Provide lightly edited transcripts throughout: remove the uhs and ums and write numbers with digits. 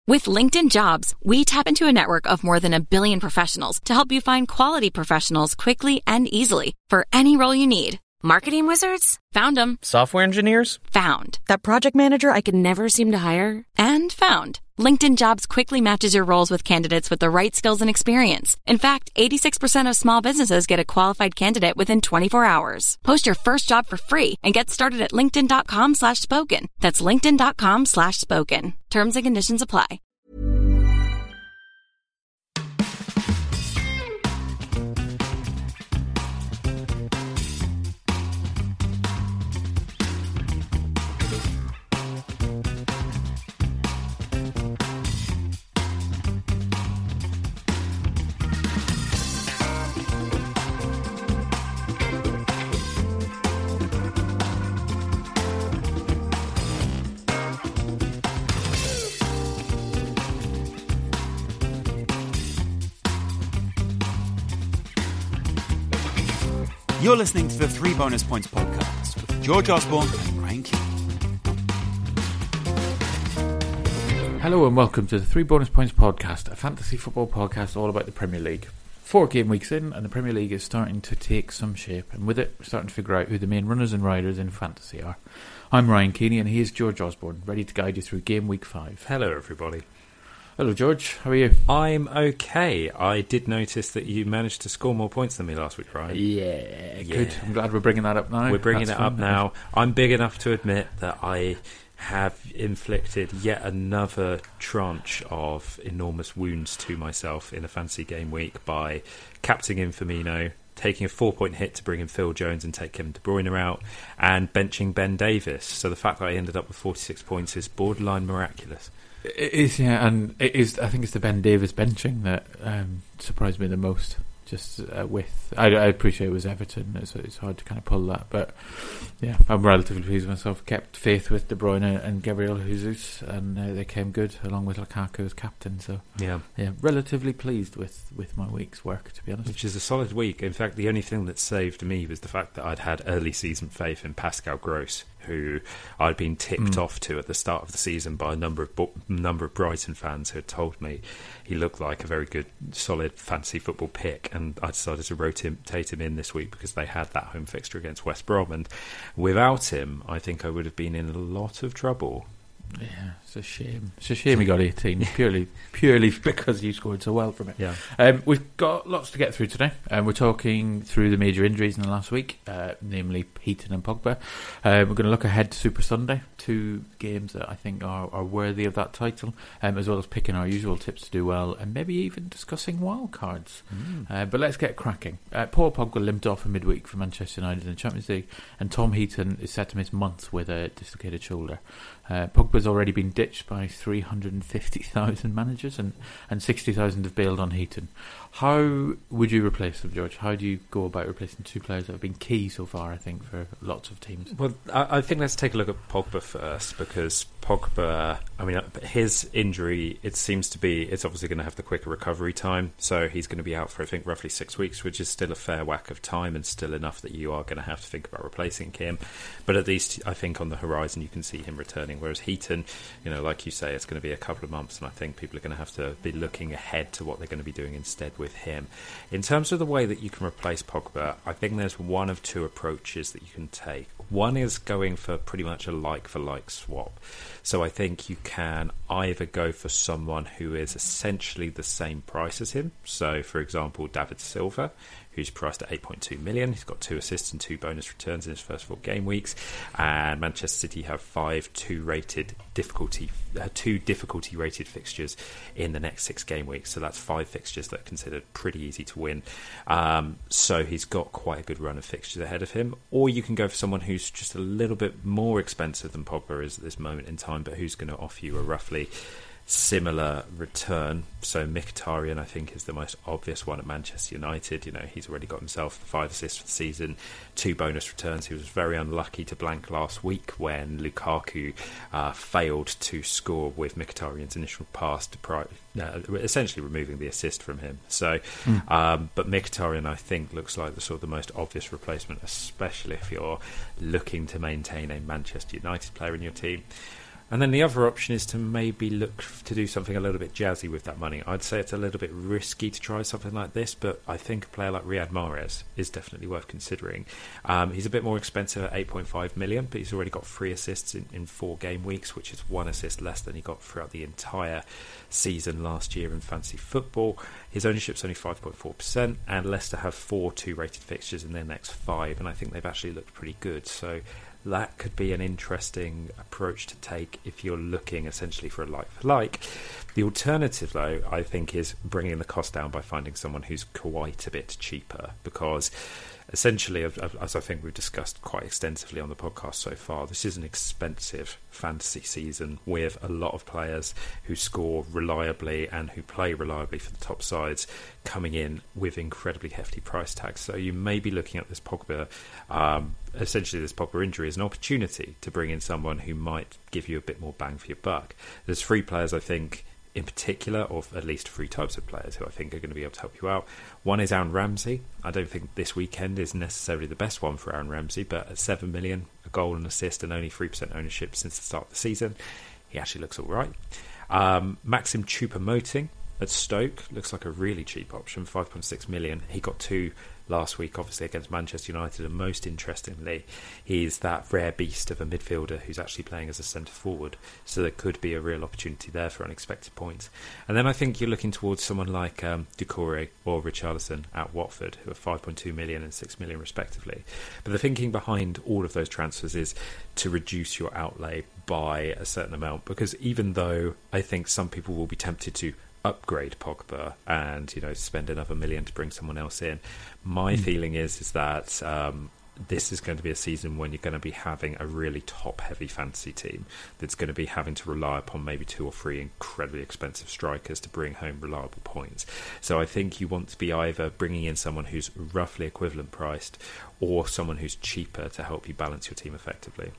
With LinkedIn Jobs, we tap into a network of more than 1 billion professionals to help you find quality professionals quickly and easily for any role you need. Marketing wizards? Found them. Software engineers? Found. That project manager I could never seem to hire? And found. LinkedIn Jobs quickly matches your roles with candidates with the right skills and experience. In fact, 86% of small businesses get a qualified candidate within 24 hours. Post your first job for free and get started at linkedin.com/spoken. That's linkedin.com/spoken. Terms and conditions apply. You're listening to the 3 Bonus Points podcast with George Osborne and Ryan Keane. Hello and welcome to the 3 Bonus Points podcast, a fantasy football podcast all about the Premier League. 4 game weeks in and the Premier League is starting to take some shape, and with it we're starting to figure out who the main runners and riders in fantasy are. I'm Ryan Keane and he is George Osborne, ready to guide you through game week 5. Hello everybody. Hello George, how are you? I'm okay. I did notice that you managed to score more points than me last week, Ryan. Yeah, good. I'm glad we're bringing that up now. We're bringing it up now. I'm big enough to admit that I have inflicted yet another tranche of enormous wounds to myself in a fantasy game week by captaining Firmino, taking a 4-point hit to bring in Phil Jones and take Kevin De Bruyne out, and benching Ben Davies. So the fact that I ended up with 46 points is borderline miraculous. It is, yeah, and it is. I think it's the Ben Davies benching that surprised me the most. Just I appreciate it was Everton. It's hard to kind of pull that, but yeah, I'm relatively pleased with myself. Kept faith with De Bruyne and Gabriel Jesus, and they came good along with Lukaku as captain. So yeah, relatively pleased with my week's work, to be honest. Which is a solid week. In fact, the only thing that saved me was the fact that I'd had early season faith in Pascal Gross, who I'd been tipped off to at the start of the season by a number of Brighton fans who had told me he looked like a very good, solid fantasy football pick, and I decided to rotate him in this week because they had that home fixture against West Brom, and without him, I think I would have been in a lot of trouble. Yeah, it's a shame. It's a shame he got 18, purely because you scored so well from it. Yeah. We've got lots to get through today. We're talking through the major injuries in the last week, namely Heaton and Pogba. We're going to look ahead to Super Sunday, 2 games that I think are worthy of that title, as well as picking our usual tips to do well, and maybe even discussing wild cards. But let's get cracking. Paul Pogba limped off in midweek for Manchester United in the Champions League, and Tom Heaton is set to miss months with a dislocated shoulder. Pogba's already been ditched by 350,000 managers, and 60,000 have bailed on Heaton. How would you replace them, George? How do you go about replacing 2 players that have been key so far, I think, for lots of teams? Well, I think let's take a look at Pogba first, because Pogba, I mean, his injury, it's obviously going to have the quicker recovery time, so he's going to be out for, I think, roughly 6 weeks, which is still a fair whack of time and still enough that you are going to have to think about replacing him. But at least, I think, on the horizon, you can see him returning, whereas Heaton, like you say, it's going to be a couple of months, and I think people are going to have to be looking ahead to what they're going to be doing instead with him. In terms of the way that you can replace Pogba, I think there's one of 2 approaches that you can take. One is going for pretty much a like-for-like swap. So I think you can either go for someone who is essentially the same price as him. So, for example, David Silva, who's priced at 8.2 million. He's got 2 assists and 2 bonus returns in his first 4 game weeks. And Manchester City have 2 difficulty rated fixtures in the next 6 game weeks. So that's 5 fixtures that are considered pretty easy to win. So he's got quite a good run of fixtures ahead of him. Or you can go for someone who's just a little bit more expensive than Pogba is at this moment in time, but who's going to offer you a roughly similar return. So Mkhitaryan, I think, is the most obvious one at Manchester United. He's already got himself 5 assists for the season, 2 bonus returns. He was very unlucky to blank last week when Lukaku failed to score with Mkhitaryan's initial pass, essentially removing the assist from him. So, but Mkhitaryan, I think, looks like the most obvious replacement, especially if you're looking to maintain a Manchester United player in your team. And then the other option is to maybe look to do something a little bit jazzy with that money. I'd say it's a little bit risky to try something like this, but I think a player like Riyad Mahrez is definitely worth considering. He's a bit more expensive at 8.5 million, but he's already got 3 assists in 4 game weeks, which is 1 assist less than he got throughout the entire season last year in fantasy football. His ownership's only 5.4%, and Leicester have 4 2-rated fixtures in their next 5, and I think they've actually looked pretty good. So that could be an interesting approach to take if you're looking essentially for a like-for-like. The alternative, though, I think, is bringing the cost down by finding someone who's quite a bit cheaper, because essentially, as I think we've discussed quite extensively on the podcast so far, this is an expensive fantasy season with a lot of players who score reliably and who play reliably for the top sides coming in with incredibly hefty price tags. So you may be looking at this Pogba, essentially this Pogba injury, as an opportunity to bring in someone who might give you a bit more bang for your buck. There's 3 players, I think, in particular, or at least 3 types of players who I think are going to be able to help you out. One is Aaron Ramsey. I don't think this weekend is necessarily the best one for Aaron Ramsey, but at 7 million, a goal and assist and only 3% ownership since the start of the season, he actually looks all right. Maxim Choupo-Moting at Stoke looks like a really cheap option, 5.6 million. He got 2 last week, obviously, against Manchester United, and most interestingly, he's that rare beast of a midfielder who's actually playing as a centre forward, so there could be a real opportunity there for unexpected points. And then I think you're looking towards someone like Doucouré or Richarlison at Watford, who are 5.2 million and 6 million respectively. But the thinking behind all of those transfers is to reduce your outlay by a certain amount, because even though I think some people will be tempted to upgrade Pogba and spend another $1 million to bring someone else in, my feeling is that this is going to be a season when you're going to be having a really top heavy fantasy team that's going to be having to rely upon maybe 2 or 3 incredibly expensive strikers to bring home reliable points. So I think you want to be either bringing in someone who's roughly equivalent priced or someone who's cheaper to help you balance your team effectively.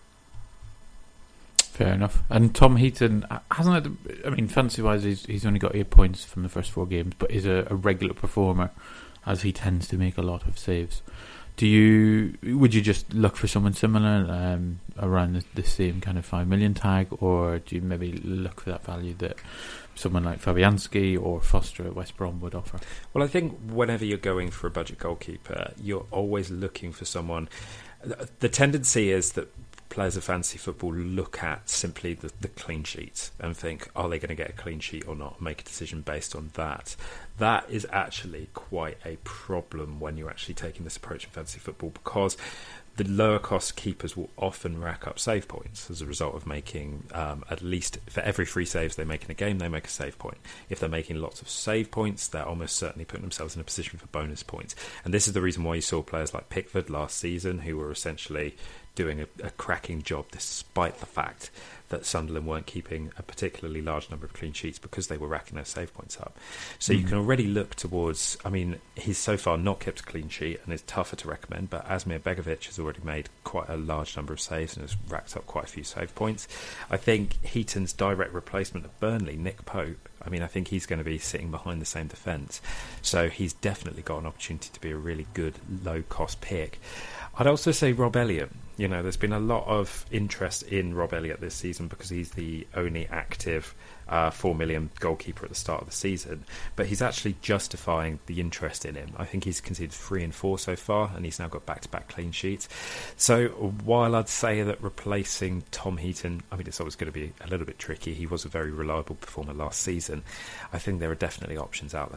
Fair enough. And Tom Heaton hasn't had, I mean, fantasy-wise, he's only got 8 points from the first 4 games, but is a regular performer, as he tends to make a lot of saves. Would you just look for someone similar around the same kind of 5 million tag, or do you maybe look for that value that someone like Fabianski or Foster at West Brom would offer? Well, I think whenever you're going for a budget goalkeeper, you're always looking for someone. The tendency is that players of fantasy football look at simply the clean sheets and think, are they going to get a clean sheet or not, make a decision based on that. That is actually quite a problem when you're actually taking this approach in fantasy football, because the lower cost keepers will often rack up save points as a result of making at least for every 3 saves they make in a game, they make a save point. If they're making lots of save points, they're almost certainly putting themselves in a position for bonus points. And this is the reason why you saw players like Pickford last season, who were essentially doing a cracking job despite the fact that Sunderland weren't keeping a particularly large number of clean sheets because they were racking their save points up. So you can already look towards, I mean, he's so far not kept a clean sheet and is tougher to recommend, but Asmir Begovic has already made quite a large number of saves and has racked up quite a few save points. I think Heaton's direct replacement at Burnley, Nick Pope, I mean, I think he's going to be sitting behind the same defence. So he's definitely got an opportunity to be a really good low-cost pick. I'd also say Rob Elliott. There's been a lot of interest in Rob Elliott this season because he's the only active 4 million goalkeeper at the start of the season, but he's actually justifying the interest in him. I think he's conceded 3 and 4 so far, and he's now got back-to-back clean sheets. So while I'd say that replacing Tom Heaton, I mean, it's always going to be a little bit tricky. He was a very reliable performer last season. I think there are definitely options out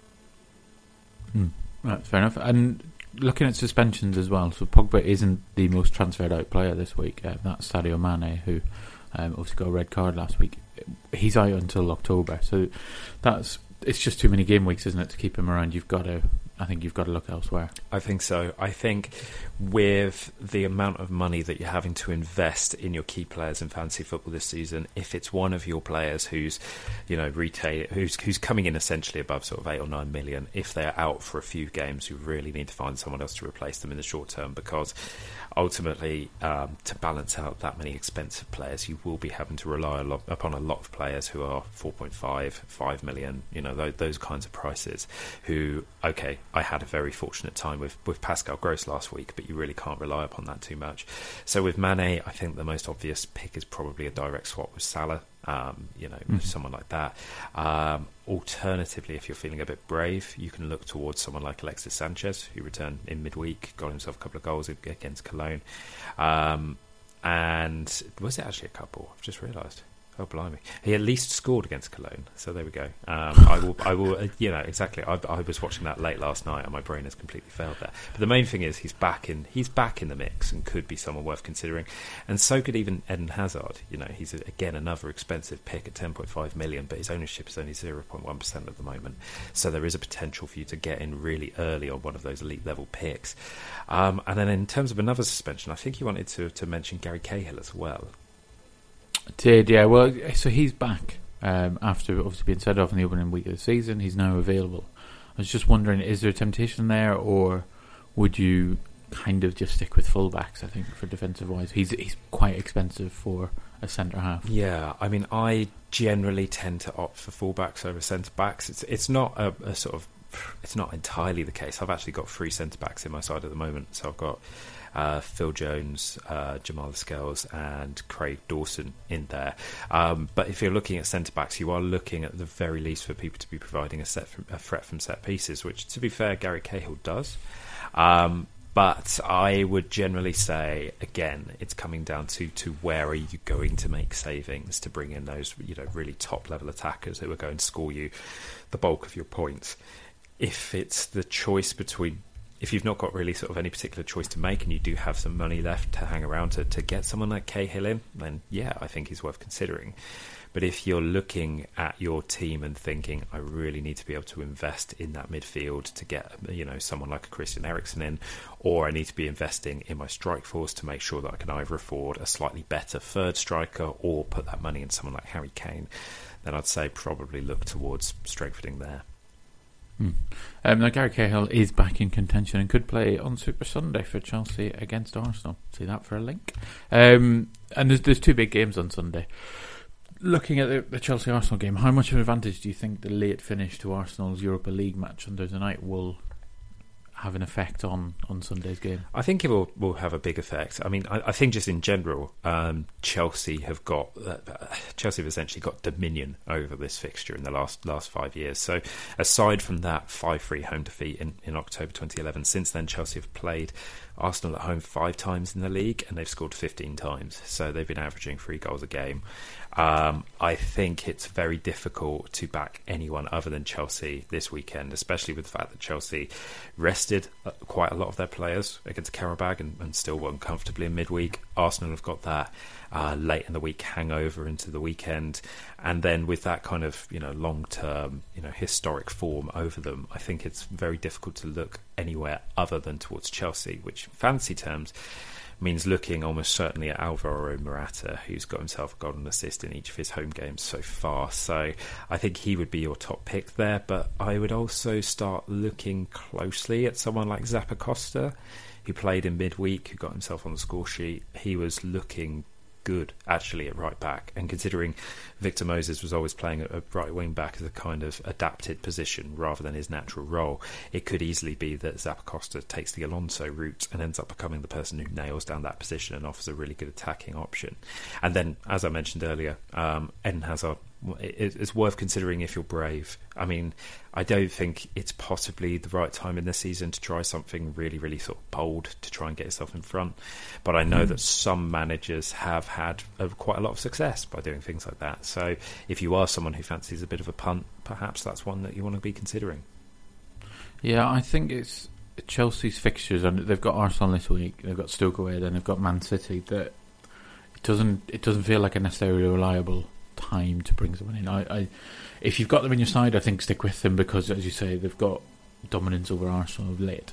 there. That's fair enough. And looking at suspensions as well, so Pogba isn't the most transferred out player this week. That's Sadio Mane, who obviously got a red card last week. He's out until October, so it's just too many game weeks, isn't it, to keep him around? I think you've got to look elsewhere. I think so. I think with the amount of money that you're having to invest in your key players in fantasy football this season, if it's one of your players who's who's coming in essentially above sort of 8 or 9 million, if they're out for a few games, you really need to find someone else to replace them in the short term, because ultimately to balance out that many expensive players, you will be having to rely upon a lot of players who are 4.5, 5 million, those kinds of prices, who, okay, I had a very fortunate time with Pascal Gross last week, but you really can't rely upon that too much. So with Mane, I think the most obvious pick is probably a direct swap with Salah, someone like that. Alternatively, if you're feeling a bit brave, you can look towards someone like Alexis Sanchez, who returned in midweek, got himself a couple of goals against Cologne. And was it actually a couple? I've just realised. Oh, blimey. He at least scored against Cologne, so there we go. I will. Exactly. I was watching that late last night and my brain has completely failed there. But the main thing is he's back in the mix and could be someone worth considering. And so could even Eden Hazard. He's, again, another expensive pick at 10.5 million, but his ownership is only 0.1% at the moment. So there is a potential for you to get in really early on one of those elite level picks. And then in terms of another suspension, I think you wanted to mention Gary Cahill as well. Did, yeah. Well, so he's back after obviously being sent off in the opening week of the season. He's now available. I was just wondering, is there a temptation there, or would you kind of just stick with fullbacks? I think for defensive wise, he's quite expensive for a centre half. Yeah, I mean, I generally tend to opt for fullbacks over centre backs. It's not a sort of, it's not entirely the case. I've actually got 3 centre backs in my side at the moment, so I've got Phil Jones, Jamal Lascelles and Craig Dawson in there. But if you're looking at centre-backs, you are looking at the very least for people to be providing a threat from set pieces, which, to be fair, Gary Cahill does. But I would generally say, again, it's coming down to where are you going to make savings to bring in those really top-level attackers who are going to score you the bulk of your points. If it's the choice between... If you've not got really sort of any particular choice to make and you do have some money left to hang around to get someone like Cahill in, then yeah, I think he's worth considering. But if you're looking at your team and thinking, I really need to be able to invest in that midfield to get someone like a Christian Eriksen in, or I need to be investing in my strike force to make sure that I can either afford a slightly better third striker or put that money in someone like Harry Kane, then I'd say probably look towards strengthening there. Now Gary Cahill is back in contention and could play on Super Sunday for Chelsea against Arsenal. See that for a link. And there's 2 big games on Sunday. Looking at the Chelsea-Arsenal game, how much of an advantage do you think the late finish to Arsenal's Europa League match on Thursday night will have an effect on Sunday's game? I think it will have a big effect. I mean, I think just in general, Chelsea have essentially got dominion over this fixture in the last 5 years. So aside from that 5-3 home defeat in October 2011, since then Chelsea have played Arsenal at home 5 times in the league and they've scored 15 times. So they've been averaging 3 goals a game. I think it's very difficult to back anyone other than Chelsea this weekend, especially with the fact that Chelsea rested quite a lot of their players against Karabakh and still won comfortably in midweek. Arsenal have got that late in the week hangover into the weekend, and then with that kind of long-term historic form over them, I think it's very difficult to look anywhere other than towards Chelsea, which in fantasy terms means looking almost certainly at Alvaro Morata, who's got himself a golden assist in each of his home games so far. So I think he would be your top pick there, but I would also start looking closely at someone like Zappacosta, who played in midweek, who got himself on the score sheet. He was looking good actually at right back, and considering Victor Moses was always playing a right wing back as a kind of adapted position rather than his natural role, it could easily be that Zappacosta takes the Alonso route and ends up becoming the person who nails down that position and offers a really good attacking option. And then, as I mentioned earlier, Eden Hazard, it's worth considering if you're brave. I mean, I don't think it's possibly the right time in the season to try something really, really sort of bold to try and get yourself in front. But I know that some managers have had quite a lot of success by doing things like that. So if you are someone who fancies a bit of a punt, perhaps that's one that you want to be considering. Yeah, I think it's Chelsea's fixtures, and they've got Arsenal this week, they've got Stoke away, then they've got Man City. That it doesn't feel like a necessarily reliable time to bring someone in. If you've got them in your side, I think stick with them because, as you say, they've got dominance over Arsenal of late.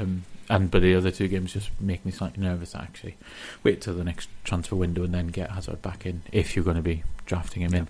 But the other 2 games just make me slightly nervous, actually. Wait till the next transfer window and then get Hazard back in if you're going to be drafting him in.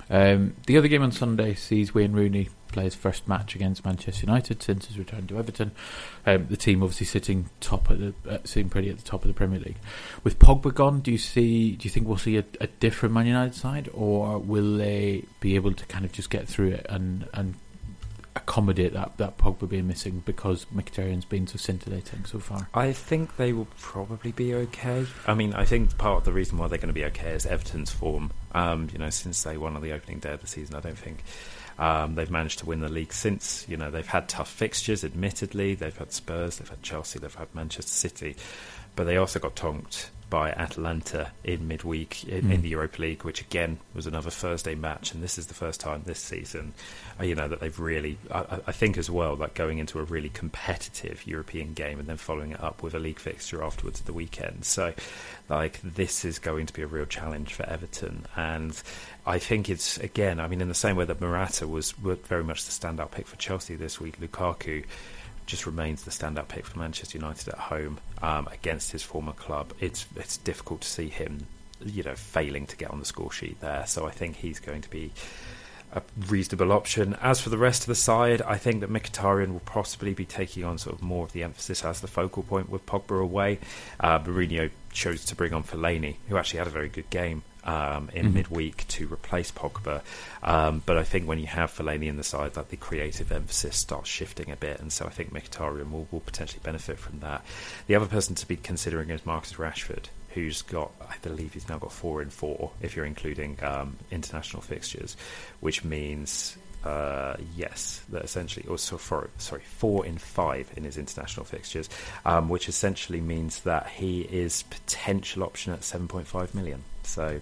The other game on Sunday sees Wayne Rooney play his first match against Manchester United since his return to Everton. The team obviously sitting pretty at the top of the Premier League. With Pogba gone, do you think we'll see a different Man United side, or will they be able to kind of just get through it and accommodate that Pogba being missing because Mkhitaryan's been so scintillating so far? I think they will probably be okay. I mean, I think part of the reason why they're going to be okay is Everton's form. Since they won on the opening day of the season, I don't think they've managed to win the league since. They've had tough fixtures, admittedly. They've had Spurs, they've had Chelsea, they've had Manchester City. But they also got tonked by Atalanta in midweek in the Europa League, which again was another Thursday match, and this is the first time this season that they've really, I think as well, like going into a really competitive European game and then following it up with a league fixture afterwards at the weekend. So like this is going to be a real challenge for Everton, and I think it's, again, I mean, in the same way that Morata was very much the standout pick for Chelsea this week, Lukaku just remains the standout pick for Manchester United at home against his former club. It's difficult to see him, failing to get on the score sheet there. So I think he's going to be a reasonable option. As for the rest of the side, I think that Mkhitaryan will possibly be taking on sort of more of the emphasis as the focal point with Pogba away. Mourinho chose to bring on Fellaini, who actually had a very good game in midweek to replace Pogba. But I think when you have Fellaini in the side, like the creative emphasis starts shifting a bit, and so I think Mkhitaryan will potentially benefit from that. The other person to be considering is Marcus Rashford, who's got, I believe he's now got 4 in 4 if you're including international fixtures, which means that essentially, 4 in 5 in his international fixtures, which essentially means that he is potential option at 7.5 million. So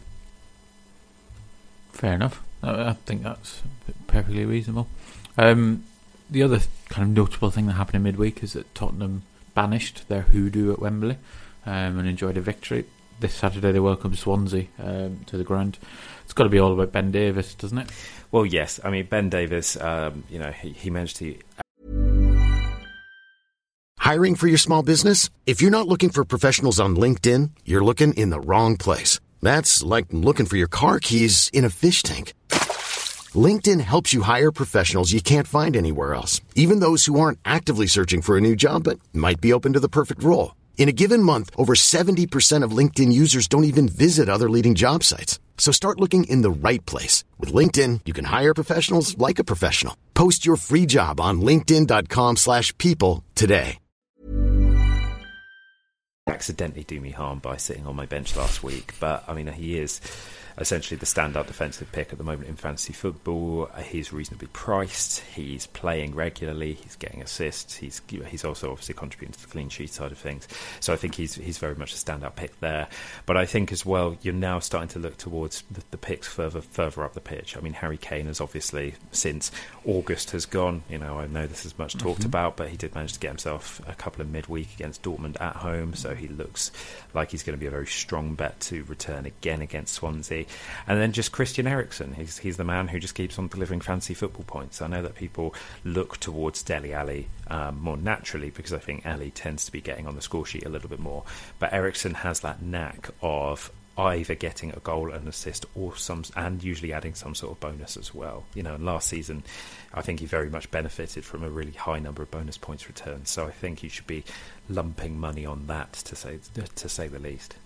fair enough. I think that's perfectly reasonable. The other kind of notable thing that happened in midweek is that Tottenham banished their hoodoo at Wembley and enjoyed a victory. This Saturday they welcome Swansea to the ground. It's got to be all about Ben Davies, doesn't it? Well, yes. I mean, Ben Davies, he managed to... Hiring for your small business? If you're not looking for professionals on LinkedIn, you're looking in the wrong place. That's like looking for your car keys in a fish tank. LinkedIn helps you hire professionals you can't find anywhere else, even those who aren't actively searching for a new job but might be open to the perfect role. In a given month, over 70% of LinkedIn users don't even visit other leading job sites. So start looking in the right place. With LinkedIn, you can hire professionals like a professional. Post your free job on linkedin.com/people today. Accidentally do me harm by sitting on my bench last week, but I mean, he is essentially the standout defensive pick at the moment in fantasy football. He's reasonably priced, he's playing regularly, he's getting assists, he's also obviously contributing to the clean sheet side of things, so I think he's very much a standout pick there. But I think as well, you're now starting to look towards the picks further up the pitch. I mean, Harry Kane has obviously, since August has gone, I know this is much talked about, but he did manage to get himself a couple of midweek against Dortmund at home, so he looks like he's going to be a very strong bet to return again against Swansea. And then just Christian Eriksen, he's the man who just keeps on delivering fantasy football points. I know that people look towards Dele Alli more naturally because I think Alli tends to be getting on the score sheet a little bit more, but Eriksen has that knack of either getting a goal, an assist, and usually adding some sort of bonus as well. And last season I think he very much benefited from a really high number of bonus points returned, so I think you should be lumping money on that, to say the least.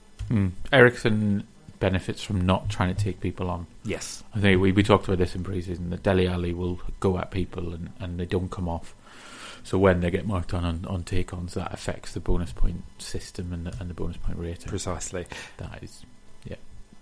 Eriksen benefits from not trying to take people on. Yes. I think we talked about this in pre-season, that Dele Alli will go at people and they don't come off. So when they get marked on take-ons, that affects the bonus point system and the bonus point rating. Precisely. That is, yeah.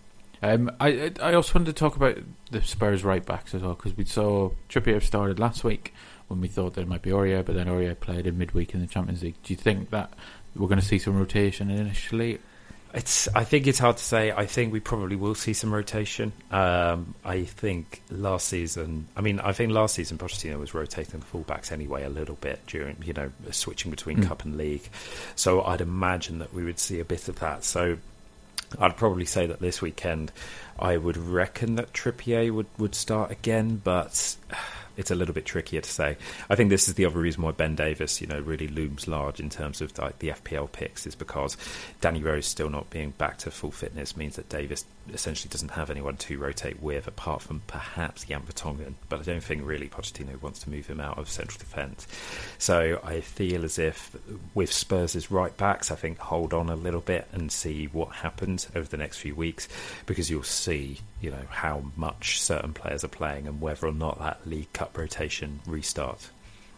I also wanted to talk about the Spurs right-backs as well, because we saw Trippier started last week when we thought there might be Aurier, but then Aurier played in midweek in the Champions League. Do you think that we're going to see some rotation initially? I think it's hard to say. I think we probably will see some rotation. I think last season Pochettino was rotating the fullbacks anyway a little bit during, switching between Cup and League. So I'd imagine that we would see a bit of that. So I'd probably say that this weekend I would reckon that Trippier would start again, but it's a little bit trickier to say. I think this is the other reason why Ben Davies, really looms large in terms of like the FPL picks, is because Danny Rose still not being back to full fitness means that Davies essentially doesn't have anyone to rotate with apart from perhaps Jan Vertonghen, but I don't think really Pochettino wants to move him out of central defence. So I feel as if with Spurs' right backs, I think hold on a little bit and see what happens over the next few weeks, because you'll see, you know, how much certain players are playing and whether or not that League Cup rotation restarts.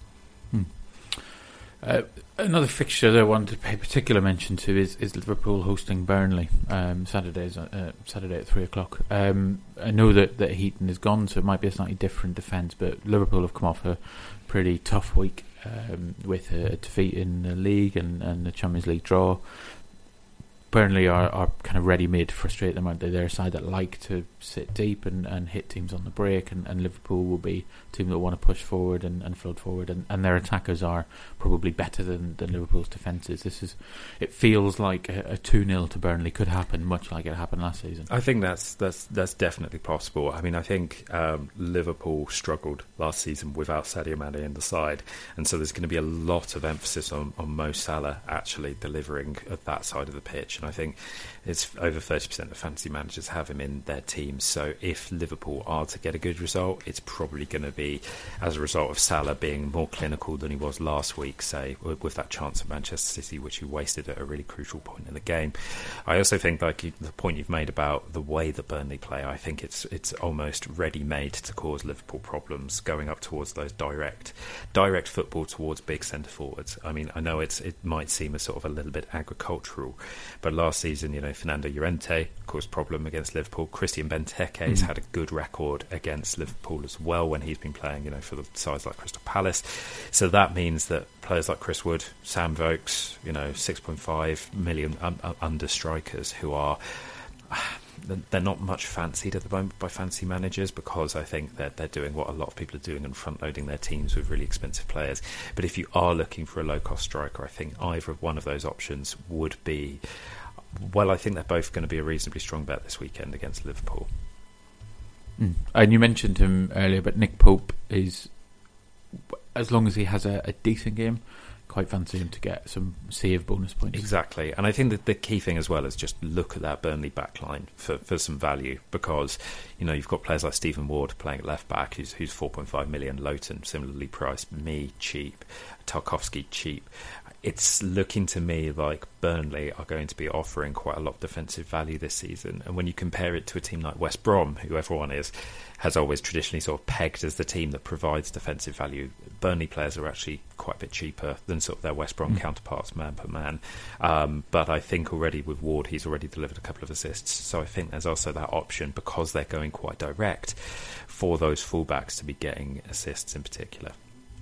Another fixture that I wanted to pay particular mention to is Liverpool hosting Burnley Saturday at 3 o'clock. I know that Heaton is gone, so it might be a slightly different defence, but Liverpool have come off a pretty tough week with a defeat in the league and the Champions League draw. Burnley are kind of ready-made to frustrate them, aren't they? They're a side that like to sit deep and hit teams on the break, and Liverpool will be a team that want to push forward and float forward, and their attackers are probably better than Liverpool's defences. It feels like a 2-0 to Burnley could happen, much like it happened last season. I think that's definitely possible. I mean, I think Liverpool struggled last season without Sadio Mane in the side, and so there's going to be a lot of emphasis on Mo Salah actually delivering at that side of the pitch. And I think it's over 30% of fantasy managers have him in their teams. So if Liverpool are to get a good result, it's probably going to be as a result of Salah being more clinical than he was last week, say, with that chance at Manchester City, which he wasted at a really crucial point in the game. I also think, like the point you've made about the way that Burnley play, I think it's almost ready-made to cause Liverpool problems going up towards those direct football towards big centre forwards. I mean, I know it might seem a sort of a little bit agricultural, but last season, you know, Fernando Llorente caused problem against Liverpool. Christian Benteke's had a good record against Liverpool as well when he's been playing, you know, for the sides like Crystal Palace. So that means that players like Chris Wood, Sam Vokes, you know, 6.5 million under strikers who are... They're not much fancied at the moment by fantasy managers, because I think that they're doing what a lot of people are doing and front-loading their teams with really expensive players. But if you are looking for a low-cost striker, I think either of one of those options would be... Well, I think they're both going to be a reasonably strong bet this weekend against Liverpool. And you mentioned him earlier, but Nick Pope is, as long as he has a decent game, quite fancy him to get some save bonus points. Exactly. And I think that the key thing as well is just look at that Burnley backline for some value, because, you know, you've got players like Stephen Ward playing at left back, who's 4.5 million, Lowton similarly priced, Me cheap, Tarkowski cheap. It's looking to me like Burnley are going to be offering quite a lot of defensive value this season. And when you compare it to a team like West Brom, who everyone has always traditionally sort of pegged as the team that provides defensive value, Burnley players are actually quite a bit cheaper than sort of their West Brom counterparts, man per man. But I think already with Ward, he's already delivered a couple of assists. So I think there's also that option, because they're going quite direct, for those fullbacks to be getting assists in particular.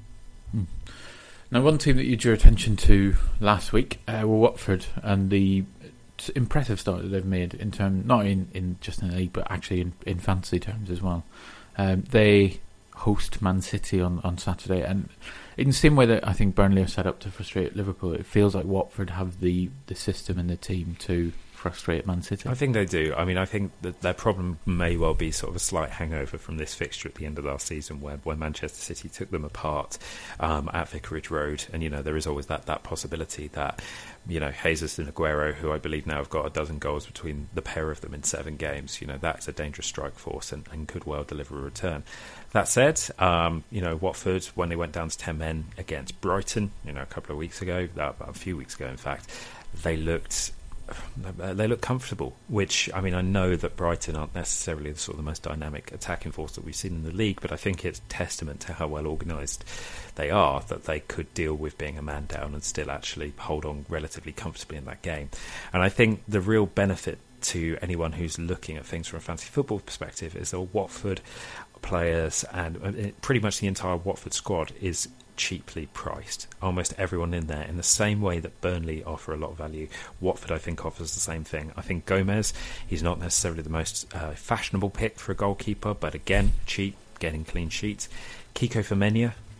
Now, one team that you drew attention to last week were Watford, and the impressive start that they've made in terms, not in just in the league, but actually in fantasy terms as well. They host Man City on Saturday, and in the same way that I think Burnley are set up to frustrate Liverpool, it feels like Watford have the system and the team to frustrate Man City. I think they do. I mean, I think that their problem may well be sort of a slight hangover from this fixture at the end of last season, where Manchester City took them apart at Vicarage Road. And, you know, there is always that possibility that, you know, Jesus and Aguero, who I believe now have got a dozen goals between the pair of them in 7 games, you know, that's a dangerous strike force and could well deliver a return. That said, you know, Watford, when they went down to 10 men against Brighton, you know, a couple of weeks ago, a few weeks ago, in fact, they looked comfortable, which, I mean, I know that Brighton aren't necessarily the sort of the most dynamic attacking force that we've seen in the league, but I think it's testament to how well organised they are that they could deal with being a man down and still actually hold on relatively comfortably in that game. And I think the real benefit to anyone who's looking at things from a fantasy football perspective is that Watford players and pretty much the entire Watford squad is cheaply priced. Almost everyone in there, in the same way that Burnley offer a lot of value, Watford I think offers the same thing. I think Gomez, he's not necessarily the most fashionable pick for a goalkeeper, but again, cheap, getting clean sheets. Kiko Femenia,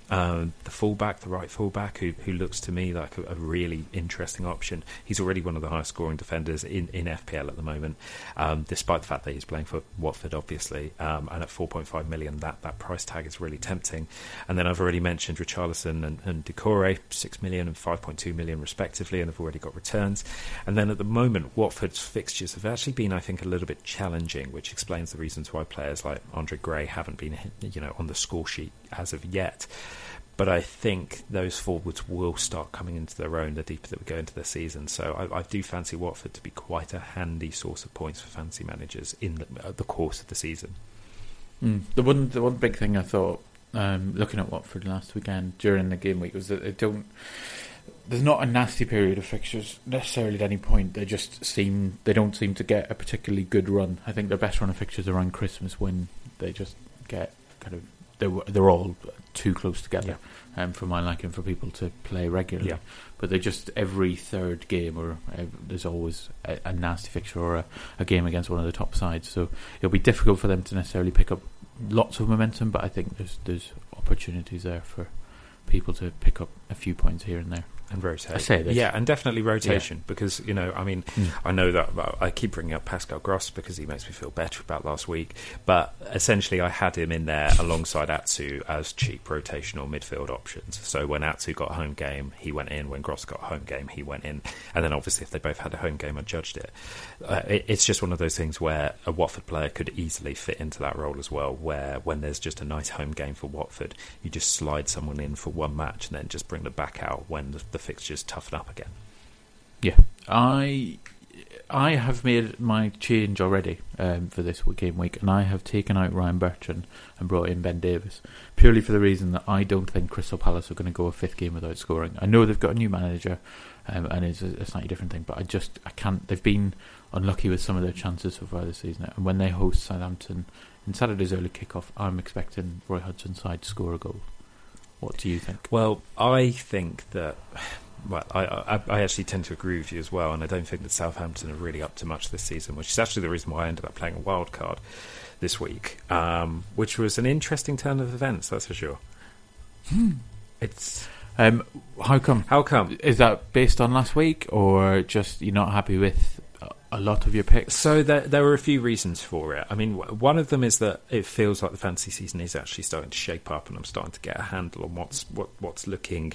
the right fullback, who looks to me like a really interesting option. He's already one of the highest scoring defenders in FPL at the moment, despite the fact that he's playing for Watford, obviously, and at 4.5 million, that price tag is really tempting. And then I've already mentioned Richarlison and Doucouré, 6 million and 5.2 million respectively, and have already got returns. And then at the moment, Watford's fixtures have actually been, I think, a little bit challenging, which explains the reasons why players like Andre Gray haven't been, on the score sheet as of yet. But I think those forwards will start coming into their own the deeper that we go into the season. So I do fancy Watford to be quite a handy source of points for fantasy managers in the course of the season. The one big thing I thought, looking at Watford last weekend during the game week, was that there's not a nasty period of fixtures necessarily at any point. They don't seem to get a particularly good run. I think their best run of fixtures around Christmas, when they just get kind of they're all too close together, for my liking, for people to play regularly. Yeah. But they just, every third game or there's always a nasty fixture or a game against one of the top sides. So it'll be difficult for them to necessarily pick up lots of momentum. But I think there's opportunities there for people to pick up a few points here and there. And rotate. I say this. Yeah, and definitely rotation, because, I know that I keep bringing up Pascal Gross because he makes me feel better about last week, but essentially I had him in there alongside Atsu as cheap rotational midfield options. So when Atsu got a home game, he went in. When Gross got a home game, he went in. And then obviously if they both had a home game, I judged it. It's just one of those things where a Watford player could easily fit into that role as well, where when there's just a nice home game for Watford, you just slide someone in for one match and then just bring them back out when the fixtures toughen up again. Yeah, I have made my change already for this game week, and I have taken out Ryan Bertrand and brought in Ben Davis, purely for the reason that I don't think Crystal Palace are going to go a fifth game without scoring. I know they've got a new manager, and it's a slightly different thing, but I can't. They've been unlucky with some of their chances so far this season, and when they host Southampton in Saturday's early kickoff, I'm expecting Roy Hodgson's side to score a goal. What do you think? Well, I think that... Well, I actually tend to agree with you as well, and I don't think that Southampton are really up to much this season, which is actually the reason why I ended up playing a wild card this week, which was an interesting turn of events, that's for sure. It's how come? How come? Is that based on last week, or just you're not happy with a lot of your picks? So there were a few reasons for it. I mean, one of them is that it feels like the fantasy season is actually starting to shape up, and I'm starting to get a handle on what's looking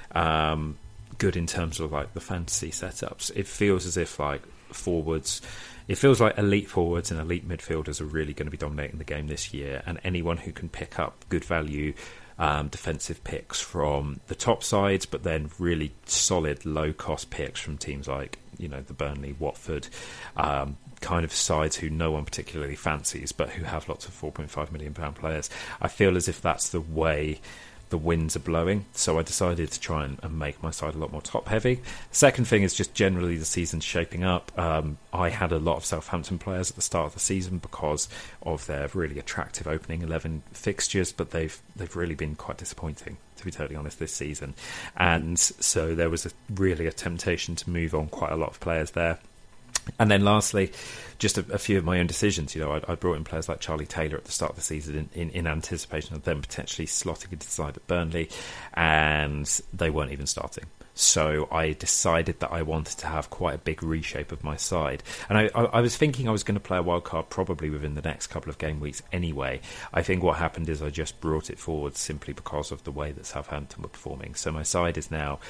good in terms of like the fantasy setups. It feels as if like forwards, it feels like elite forwards and elite midfielders are really going to be dominating the game this year, and anyone who can pick up good value defensive picks from the top sides, but then really solid low cost picks from teams like the Burnley, Watford, kind of sides who no one particularly fancies but who have lots of £4.5 million players. I feel as if that's the way the winds are blowing, so I decided to try and make my side a lot more top heavy. Second thing is just generally the season's shaping up. I had a lot of Southampton players at the start of the season because of their really attractive opening 11 fixtures, but they've really been quite disappointing, to be totally honest, this season. And so there was really a temptation to move on quite a lot of players there. And then lastly, just a few of my own decisions. I brought in players like Charlie Taylor at the start of the season in anticipation of them potentially slotting into the side at Burnley, and they weren't even starting. So I decided that I wanted to have quite a big reshape of my side. And I was thinking I was going to play a wild card probably within the next couple of game weeks anyway. I think what happened is I just brought it forward simply because of the way that Southampton were performing. So my side is now...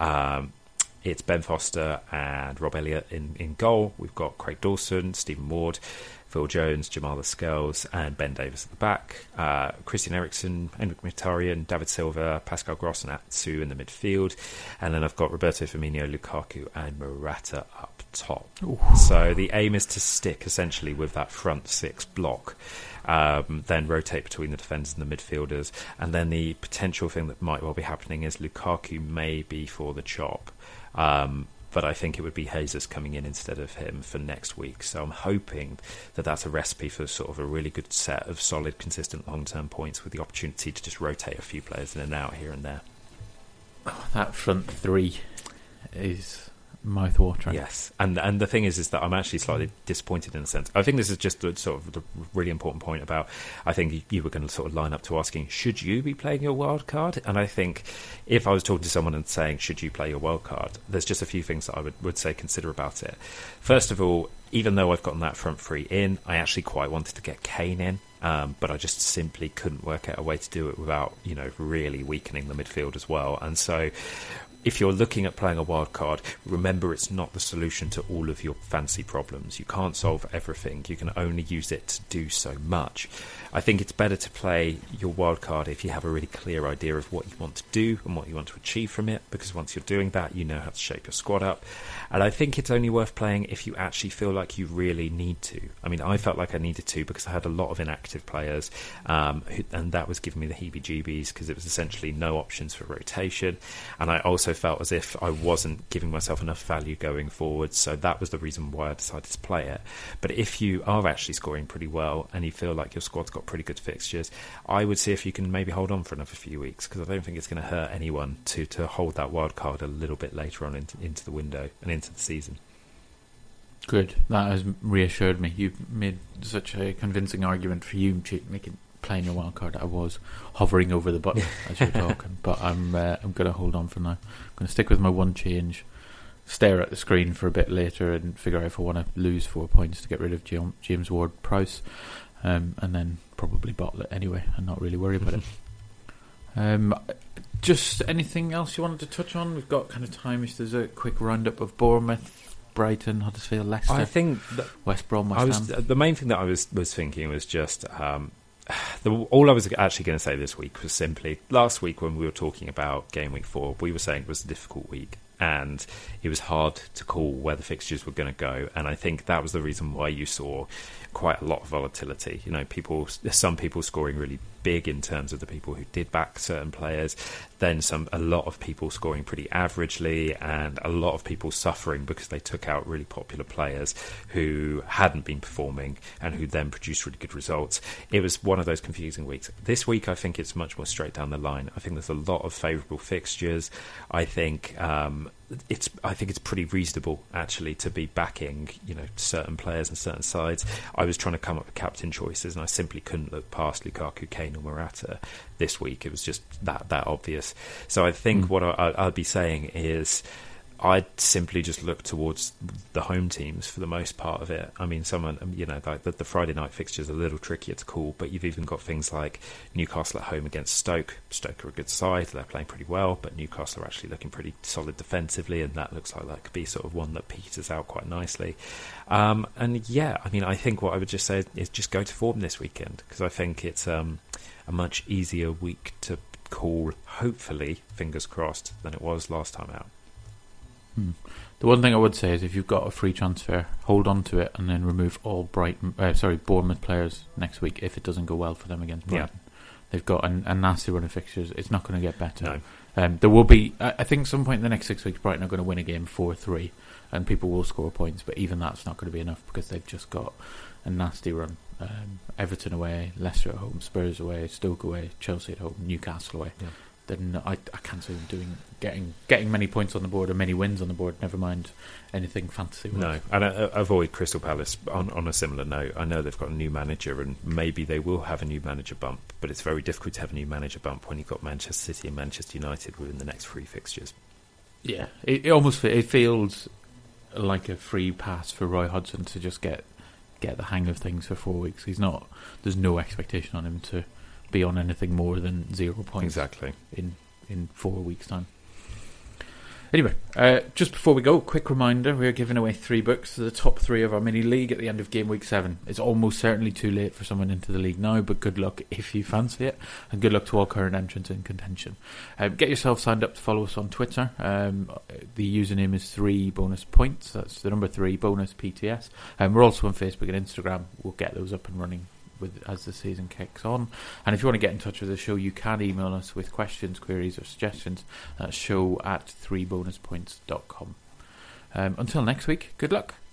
it's Ben Foster and Rob Elliott in goal. We've got Craig Dawson, Stephen Ward, Phil Jones, Jamal Lascelles, and Ben Davis at the back. Christian Eriksen, Henrik Mkhitaryan, David Silva, Pascal Gross and Atsu in the midfield. And then I've got Roberto Firmino, Lukaku and Morata up top. Ooh. So the aim is to stick essentially with that front six block. Then rotate between the defenders and the midfielders. And then the potential thing that might well be happening is Lukaku may be for the chop. But I think it would be Jesus coming in instead of him for next week. So I'm hoping that that's a recipe for sort of a really good set of solid, consistent long-term points with the opportunity to just rotate a few players in and out here and there. Oh, that front three is mouth-watering. Yes, and the thing is that I'm actually slightly disappointed in a sense. I think this is just the sort of the really important point about, I think you were going to sort of line up to asking, should you be playing your wild card? And I think if I was talking to someone and saying, should you play your wild card, there's just a few things that I would say consider about it. First of all, even though I've gotten that front three in, I actually quite wanted to get Kane in. But I just simply couldn't work out a way to do it without, really weakening the midfield as well. And so if you're looking at playing a wild card, remember it's not the solution to all of your fancy problems. You can't solve everything. You can only use it to do so much. I think it's better to play your wild card if you have a really clear idea of what you want to do and what you want to achieve from it, because once you're doing that, you know how to shape your squad up. And I think it's only worth playing if you actually feel like you really need to. I mean, I felt like I needed to because I had a lot of inactive players, and that was giving me the heebie-jeebies because it was essentially no options for rotation. And I also felt as if I wasn't giving myself enough value going forward, so that was the reason why I decided to play it. But if you are actually scoring pretty well and you feel like your squad's got pretty good fixtures, I would see if you can maybe hold on for another few weeks, because I don't think it's going to hurt anyone to hold that wild card a little bit later on into the window and into the season. Good. That has reassured me. You've made such a convincing argument for you playing your wild card. I was hovering over the button as you're talking, but I'm going to hold on for now. I'm going to stick with my one change, stare at the screen for a bit later and figure out if I want to lose 4 points to get rid of James Ward-Prowse, and then probably bottle it anyway and not really worry about it. Just anything else you wanted to touch on? We've got kind of time. If there's a quick roundup of Bournemouth, Brighton, Huddersfield, Leicester, I think West Brom, West Ham. The main thing that I was thinking was just all I was actually going to say this week was simply, last week when we were talking about game week 4, we were saying it was a difficult week and it was hard to call where the fixtures were going to go, and I think that was the reason why you saw quite a lot of volatility. Some people scoring really big in terms of the people who did back certain players, then a lot of people scoring pretty averagely, and a lot of people suffering because they took out really popular players who hadn't been performing and who then produced really good results. It was one of those confusing weeks. This week I think it's much more straight down the line. I think there's a lot of favourable fixtures. I think it's pretty reasonable actually to be backing certain players and certain sides. I was trying to come up with captain choices and I simply couldn't look past Lukaku, Kane or Morata this week. It was just that obvious. So I think what I'd be saying is I'd simply just look towards the home teams for the most part of it. I mean, like the Friday night fixture is a little trickier to call, but you've even got things like Newcastle at home against Stoke. Stoke are a good side, they're playing pretty well, but Newcastle are actually looking pretty solid defensively, and that looks like that could be sort of one that peters out quite nicely. And yeah, I mean, I think what I would just say is just go to form this weekend, because I think it's a much easier week to call, hopefully, fingers crossed, than it was last time out. The one thing I would say is if you've got a free transfer, hold on to it and then remove all Bournemouth players next week if it doesn't go well for them against Brighton. Yeah. They've got a nasty run of fixtures. It's not going to get better. No. There will be, I think, some point in the next 6 weeks, Brighton are going to win a game 4-3 and people will score points, but even that's not going to be enough because they've just got a nasty run. Everton away, Leicester at home, Spurs away, Stoke away, Chelsea at home, Newcastle away. Yeah. Then I can't see them getting many points on the board or many wins on the board, never mind anything fantasy. No, and avoid Crystal Palace on a similar note. I know they've got a new manager and maybe they will have a new manager bump, but it's very difficult to have a new manager bump when you've got Manchester City and Manchester United within the next 3 fixtures. Yeah, it almost feels like a free pass for Roy Hodgson to just get the hang of things for 4 weeks. There's no expectation on him to be on anything more than 0 points exactly in 4 weeks' time. Anyway, just before we go, quick reminder, we're giving away 3 books to the top 3 of our mini league at the end of game week 7. It's almost certainly too late for someone into the league now, but good luck if you fancy it, and good luck to all current entrants in contention. Get yourself signed up to follow us on Twitter. The username is 3bonuspoints. That's the number 3 bonus PTS. We're also on Facebook and Instagram. We'll get those up and running as the season kicks on. And if you want to get in touch with the show, you can email us with questions, queries or suggestions at show@3bonuspoints.com. Until next week, good luck.